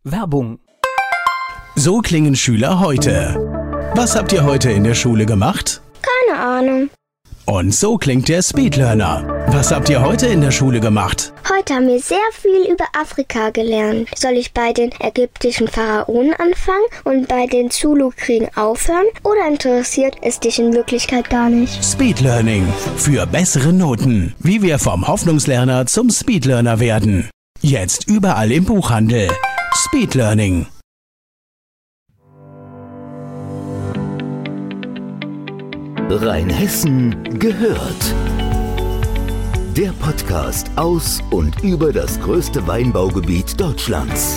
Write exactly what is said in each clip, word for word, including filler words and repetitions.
Werbung. So klingen Schüler heute. Was habt ihr heute in der Schule gemacht? Keine Ahnung. Und so klingt der Speedlearner. Was habt ihr heute in der Schule gemacht? Heute haben wir sehr viel über Afrika gelernt. Soll ich bei den ägyptischen Pharaonen anfangen und bei den Zulu-Kriegen aufhören? Oder interessiert es dich in Wirklichkeit gar nicht? Speedlearning. Für bessere Noten. Wie wir vom Hoffnungslerner zum Speedlearner werden. Jetzt überall im Buchhandel. Speedlearning. Rheinhessen gehört. Der Podcast aus und über das größte Weinbaugebiet Deutschlands.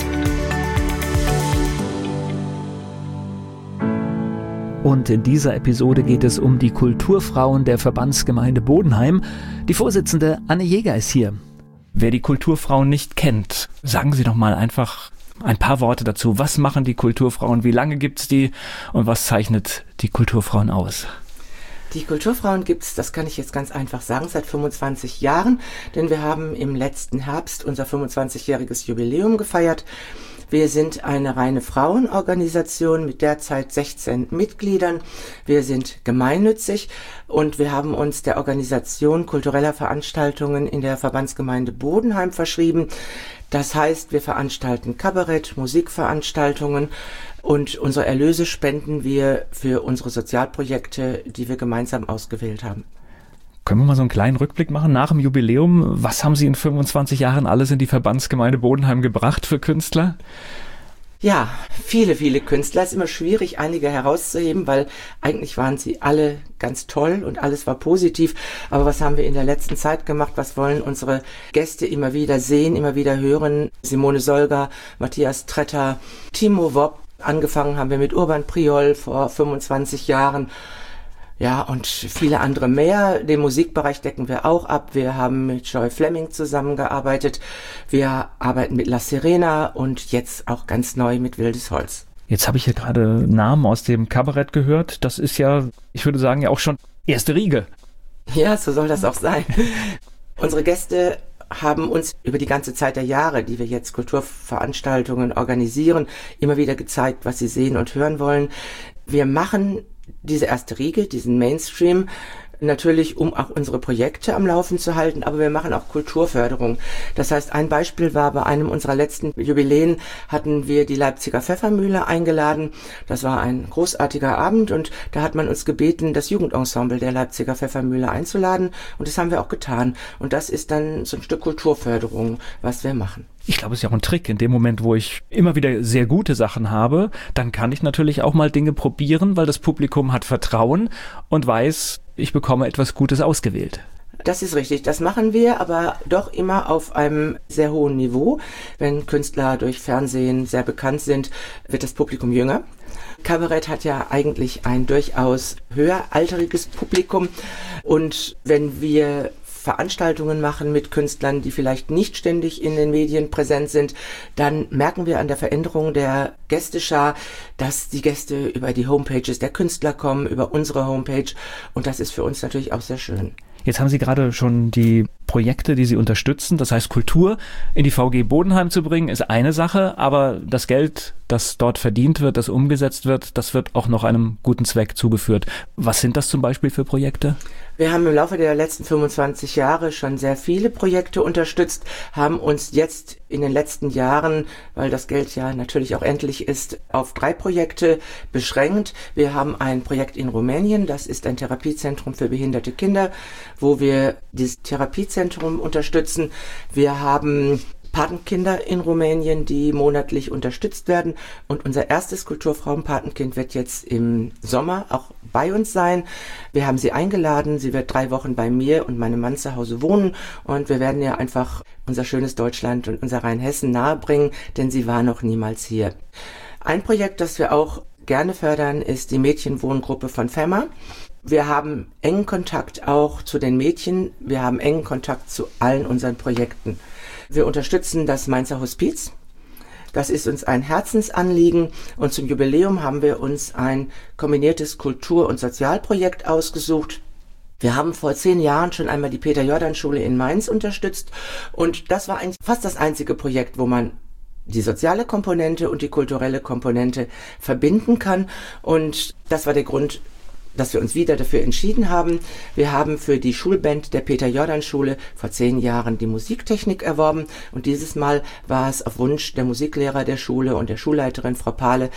Und in dieser Episode geht es um die Kulturfrauen der Verbandsgemeinde Bodenheim. Die Vorsitzende Anne Jäger ist hier. Wer die Kulturfrauen nicht kennt, sagen Sie doch mal einfach ein paar Worte dazu. Was machen die Kulturfrauen? Wie lange gibt's die? Und was zeichnet die Kulturfrauen aus? Die Kulturfrauen gibt's, das kann ich jetzt ganz einfach sagen, seit fünfundzwanzig Jahren, denn wir haben im letzten Herbst unser fünfundzwanzigjähriges Jubiläum gefeiert. Wir sind eine reine Frauenorganisation mit derzeit sechzehn Mitgliedern. Wir sind gemeinnützig und wir haben uns der Organisation kultureller Veranstaltungen in der Verbandsgemeinde Bodenheim verschrieben. Das heißt, wir veranstalten Kabarett, Musikveranstaltungen und unsere Erlöse spenden wir für unsere Sozialprojekte, die wir gemeinsam ausgewählt haben. Können wir mal so einen kleinen Rückblick machen nach dem Jubiläum? Was haben Sie in fünfundzwanzig Jahren alles in die Verbandsgemeinde Bodenheim gebracht für Künstler? Ja, viele, viele Künstler. Es ist immer schwierig, einige herauszuheben, weil eigentlich waren sie alle ganz toll und alles war positiv. Aber was haben wir in der letzten Zeit gemacht? Was wollen unsere Gäste immer wieder sehen, immer wieder hören? Simone Solger, Matthias Tretter, Timo Wopp. Angefangen haben wir mit Urban Priol vor fünfundzwanzig Jahren. Ja, und viele andere mehr. Den Musikbereich decken wir auch ab. Wir haben mit Joy Fleming zusammengearbeitet. Wir arbeiten mit La Sirena und jetzt auch ganz neu mit Wildes Holz. Jetzt habe ich hier gerade Namen aus dem Kabarett gehört. Das ist ja, ich würde sagen, ja auch schon erste Riege. Ja, so soll das auch sein. Unsere Gäste haben uns über die ganze Zeit der Jahre, die wir jetzt Kulturveranstaltungen organisieren, immer wieder gezeigt, was sie sehen und hören wollen. Wir machen diese erste Riege, diesen Mainstream, natürlich, um auch unsere Projekte am Laufen zu halten, aber wir machen auch Kulturförderung. Das heißt, ein Beispiel war, bei einem unserer letzten Jubiläen hatten wir die Leipziger Pfeffermühle eingeladen. Das war ein großartiger Abend und da hat man uns gebeten, das Jugendensemble der Leipziger Pfeffermühle einzuladen und das haben wir auch getan. Und das ist dann so ein Stück Kulturförderung, was wir machen. Ich glaube, es ist ja auch ein Trick. In dem Moment, wo ich immer wieder sehr gute Sachen habe, dann kann ich natürlich auch mal Dinge probieren, weil das Publikum hat Vertrauen und weiß, ich bekomme etwas Gutes ausgewählt. Das ist richtig, das machen wir, aber doch immer auf einem sehr hohen Niveau. Wenn Künstler durch Fernsehen sehr bekannt sind, wird das Publikum jünger. Kabarett hat ja eigentlich ein durchaus höheralteriges Publikum und wenn wir Veranstaltungen machen mit Künstlern, die vielleicht nicht ständig in den Medien präsent sind, dann merken wir an der Veränderung der Gästeschar, dass die Gäste über die Homepages der Künstler kommen, über unsere Homepage und das ist für uns natürlich auch sehr schön. Jetzt haben Sie gerade schon die Projekte, die Sie unterstützen, das heißt Kultur in die V G Bodenheim zu bringen, ist eine Sache, aber das Geld, das dort verdient wird, das umgesetzt wird, das wird auch noch einem guten Zweck zugeführt. Was sind das zum Beispiel für Projekte? Wir haben im Laufe der letzten fünfundzwanzig Jahre schon sehr viele Projekte unterstützt, haben uns jetzt in den letzten Jahren, weil das Geld ja natürlich auch endlich ist, auf drei Projekte beschränkt. Wir haben ein Projekt in Rumänien, das ist ein Therapiezentrum für behinderte Kinder, wo wir dieses Therapiezentrum unterstützen. Wir haben Patenkinder in Rumänien, die monatlich unterstützt werden. Und unser erstes Kulturfrauenpatenkind wird jetzt im Sommer auch bei uns sein. Wir haben sie eingeladen. Sie wird drei Wochen bei mir und meinem Mann zu Hause wohnen. Und wir werden ihr einfach unser schönes Deutschland und unser Rheinhessen nahebringen, denn sie war noch niemals hier. Ein Projekt, das wir auch gerne fördern, ist die Mädchenwohngruppe von FEMA. Wir haben engen Kontakt auch zu den Mädchen. Wir haben engen Kontakt zu allen unseren Projekten. Wir unterstützen das Mainzer Hospiz. Das ist uns ein Herzensanliegen und zum Jubiläum haben wir uns ein kombiniertes Kultur- und Sozialprojekt ausgesucht. Wir haben vor zehn Jahren schon einmal die Peter-Jordan-Schule in Mainz unterstützt und das war eigentlich fast das einzige Projekt, wo man die soziale Komponente und die kulturelle Komponente verbinden kann. Und das war der Grund, dass wir uns wieder dafür entschieden haben. Wir haben für die Schulband der Peter-Jordan-Schule vor zehn Jahren die Musiktechnik erworben und dieses Mal war es auf Wunsch der Musiklehrer der Schule und der Schulleiterin Frau Pahle,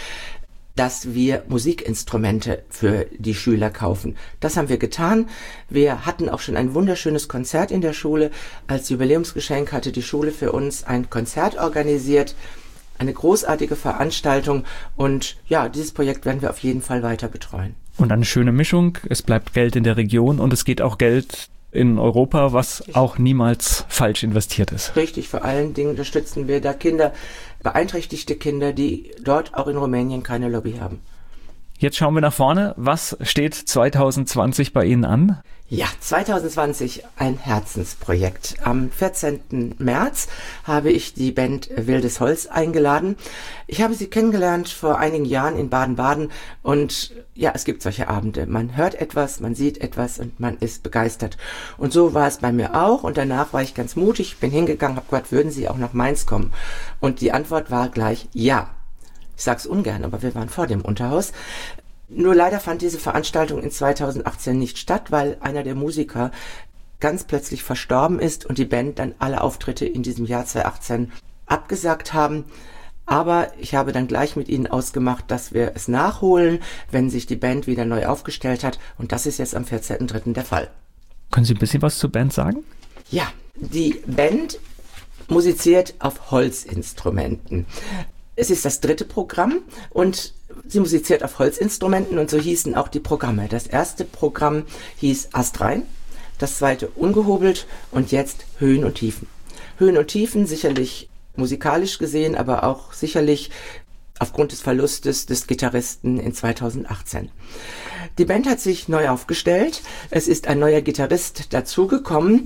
dass wir Musikinstrumente für die Schüler kaufen. Das haben wir getan. Wir hatten auch schon ein wunderschönes Konzert in der Schule. Als Jubiläumsgeschenk hatte die Schule für uns ein Konzert organisiert. Eine großartige Veranstaltung und ja, dieses Projekt werden wir auf jeden Fall weiter betreuen. Und eine schöne Mischung. Es bleibt Geld in der Region und es geht auch Geld in Europa, was auch niemals falsch investiert ist. Richtig, vor allen Dingen unterstützen wir da Kinder, beeinträchtigte Kinder, die dort auch in Rumänien keine Lobby haben. Jetzt schauen wir nach vorne. Was steht zwanzig zwanzig bei Ihnen an? Ja, zwanzig zwanzig ein Herzensprojekt. Am vierzehnten März habe ich die Band Wildes Holz eingeladen. Ich habe sie kennengelernt vor einigen Jahren in Baden-Baden und ja, es gibt solche Abende. Man hört etwas, man sieht etwas und man ist begeistert. Und so war es bei mir auch und danach war ich ganz mutig, bin hingegangen, habe gefragt, würden Sie auch nach Mainz kommen? Und die Antwort war gleich ja. Ich sag's ungern, aber wir waren vor dem Unterhaus. Nur leider fand diese Veranstaltung in zwanzig achtzehn nicht statt, weil einer der Musiker ganz plötzlich verstorben ist und die Band dann alle Auftritte in diesem Jahr zwanzig achtzehn abgesagt haben. Aber ich habe dann gleich mit ihnen ausgemacht, dass wir es nachholen, wenn sich die Band wieder neu aufgestellt hat. Und das ist jetzt am vierzehnten dritten der Fall. Können Sie ein bisschen was zur Band sagen? Ja, die Band musiziert auf Holzinstrumenten. Es ist das dritte Programm und sie musiziert auf Holzinstrumenten und so hießen auch die Programme. Das erste Programm hieß Astrein, das zweite Ungehobelt und jetzt Höhen und Tiefen. Höhen und Tiefen sicherlich musikalisch gesehen, aber auch sicherlich aufgrund des Verlustes des Gitarristen in zwanzig achtzehn. Die Band hat sich neu aufgestellt, es ist ein neuer Gitarrist dazugekommen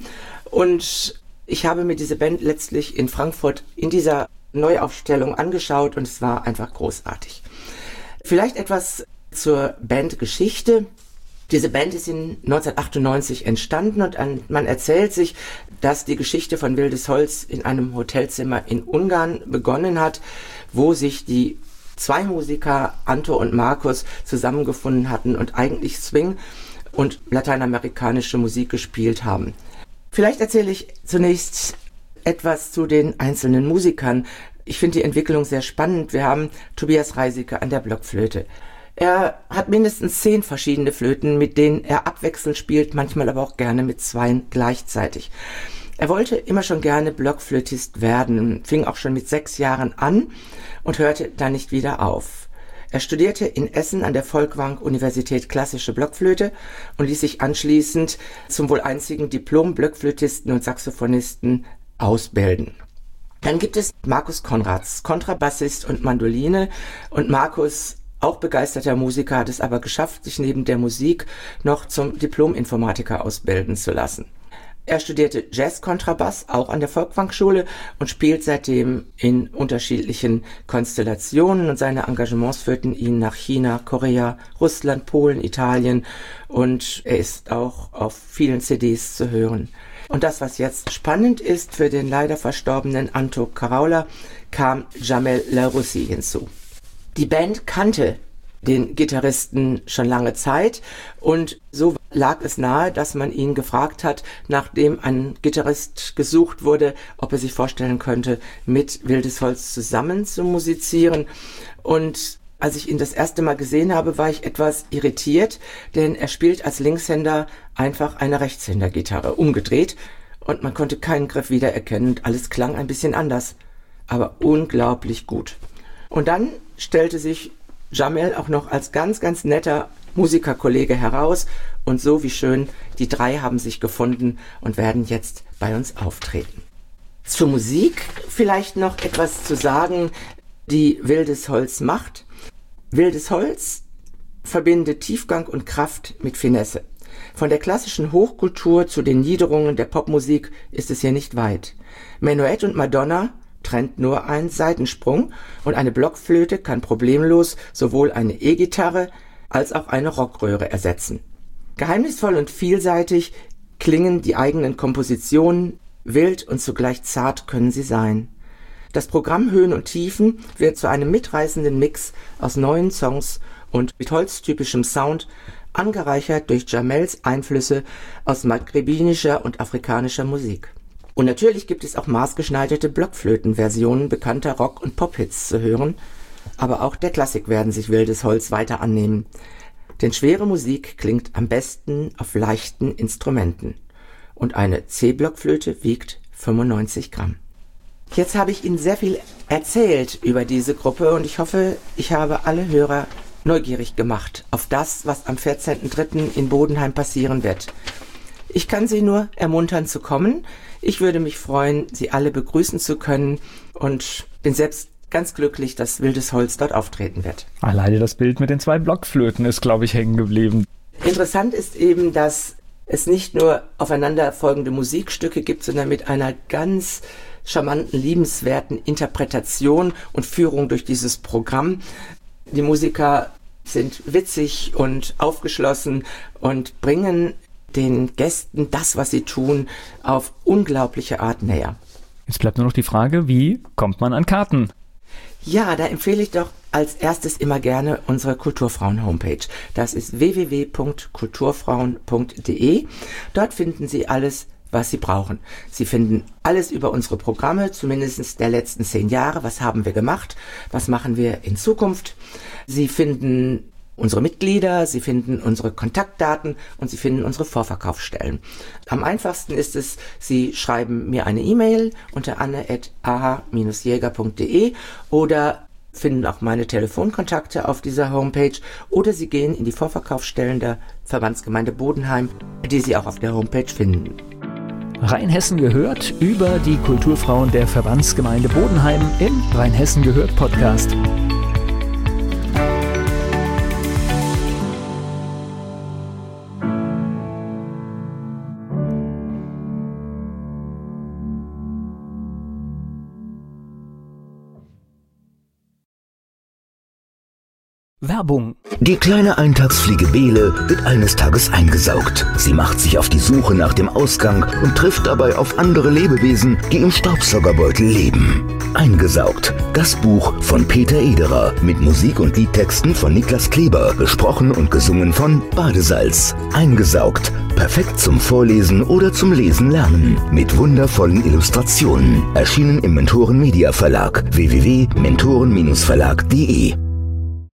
und ich habe mir diese Band letztlich in Frankfurt in dieser Neuaufstellung angeschaut und es war einfach großartig. Vielleicht etwas zur Bandgeschichte. Diese Band ist in neunzehnhundertachtundneunzig entstanden und an, man erzählt sich, dass die Geschichte von Wildes Holz in einem Hotelzimmer in Ungarn begonnen hat, wo sich die zwei Musiker, Anto und Markus, zusammengefunden hatten und eigentlich Swing und lateinamerikanische Musik gespielt haben. Vielleicht erzähle ich zunächst etwas zu den einzelnen Musikern. Ich finde die Entwicklung sehr spannend. Wir haben Tobias Reisicke an der Blockflöte. Er hat mindestens zehn verschiedene Flöten, mit denen er abwechselnd spielt, manchmal aber auch gerne mit zweien gleichzeitig. Er wollte immer schon gerne Blockflötist werden, fing auch schon mit sechs Jahren an und hörte dann nicht wieder auf. Er studierte in Essen an der Folkwang-Universität klassische Blockflöte und ließ sich anschließend zum wohl einzigen Diplom-Blockflötisten und Saxophonisten ausbilden. Dann gibt es Markus Konrads, Kontrabassist und Mandoline. Und Markus, auch begeisterter Musiker, hat es aber geschafft, sich neben der Musik noch zum Diplom-Informatiker ausbilden zu lassen. Er studierte Jazz-Kontrabass, auch an der Folkwang-Schule und spielt seitdem in unterschiedlichen Konstellationen und seine Engagements führten ihn nach China, Korea, Russland, Polen, Italien und er ist auch auf vielen C Ds zu hören. Und das, was jetzt spannend ist, für den leider verstorbenen Anto Karaula kam Jamel Larussi hinzu. Die Band kannte den Gitarristen schon lange Zeit und so lag es nahe, dass man ihn gefragt hat, nachdem ein Gitarrist gesucht wurde, ob er sich vorstellen könnte, mit Wildes Holz zusammen zu musizieren. Und als ich ihn das erste Mal gesehen habe, war ich etwas irritiert, denn er spielt als Linkshänder einfach eine Rechtshändergitarre, umgedreht und man konnte keinen Griff wiedererkennen und alles klang ein bisschen anders, aber unglaublich gut. Und dann stellte sich Jamel auch noch als ganz, ganz netter Musikerkollege heraus und so wie schön, die drei haben sich gefunden und werden jetzt bei uns auftreten. Zur Musik vielleicht noch etwas zu sagen, die Wildes Holz macht. Wildes Holz verbindet Tiefgang und Kraft mit Finesse. Von der klassischen Hochkultur zu den Niederungen der Popmusik ist es hier nicht weit. Menuett und Madonna trennt nur ein Seitensprung und eine Blockflöte kann problemlos sowohl eine E-Gitarre als auch eine Rockröhre ersetzen. Geheimnisvoll und vielseitig klingen die eigenen Kompositionen, wild und zugleich zart können sie sein. Das Programm Höhen und Tiefen wird zu einem mitreißenden Mix aus neuen Songs und mit holztypischem Sound, angereichert durch Jamels Einflüsse aus maghrebinischer und afrikanischer Musik. Und natürlich gibt es auch maßgeschneiderte Blockflötenversionen bekannter Rock- und Pop-Hits zu hören, aber auch der Klassik werden sich Wildes Holz weiter annehmen. Denn schwere Musik klingt am besten auf leichten Instrumenten. Und eine C-Blockflöte wiegt fünfundneunzig Gramm. Jetzt habe ich Ihnen sehr viel erzählt über diese Gruppe und ich hoffe, ich habe alle Hörer neugierig gemacht auf das, was am vierzehnten dritten in Bodenheim passieren wird. Ich kann Sie nur ermuntern zu kommen. Ich würde mich freuen, Sie alle begrüßen zu können und bin selbst ganz glücklich, dass Wildes Holz dort auftreten wird. Alleine das Bild mit den zwei Blockflöten ist, glaube ich, hängen geblieben. Interessant ist eben, dass es nicht nur aufeinanderfolgende Musikstücke gibt, sondern mit einer ganz charmanten, liebenswerten Interpretation und Führung durch dieses Programm. Die Musiker sind witzig und aufgeschlossen und bringen den Gästen das, was sie tun, auf unglaubliche Art näher. Jetzt bleibt nur noch die Frage, wie kommt man an Karten? Ja, da empfehle ich doch als erstes immer gerne unsere Kulturfrauen-Homepage. Das ist w w w punkt kulturfrauen punkt d e. Dort finden Sie alles, was Sie brauchen. Sie finden alles über unsere Programme, zumindest der letzten zehn Jahre. Was haben wir gemacht? Was machen wir in Zukunft? Sie finden unsere Mitglieder, Sie finden unsere Kontaktdaten und Sie finden unsere Vorverkaufsstellen. Am einfachsten ist es, Sie schreiben mir eine E-Mail unter anne at a h dash jäger punkt d e oder finden auch meine Telefonkontakte auf dieser Homepage oder Sie gehen in die Vorverkaufsstellen der Verbandsgemeinde Bodenheim, die Sie auch auf der Homepage finden. Rheinhessen gehört über die Kulturfrauen der Verbandsgemeinde Bodenheim im Rheinhessen gehört Podcast. Werbung. Die kleine Eintagsfliege Bele wird eines Tages eingesaugt. Sie macht sich auf die Suche nach dem Ausgang und trifft dabei auf andere Lebewesen, die im Staubsaugerbeutel leben. Eingesaugt. Das Buch von Peter Ederer mit Musik und Liedtexten von Niklas Kleber, gesprochen und gesungen von Badesalz. Eingesaugt. Perfekt zum Vorlesen oder zum Lesen lernen. Mit wundervollen Illustrationen. Erschienen im Mentoren Media Verlag. w w w punkt mentoren Bindestrich verlag punkt d e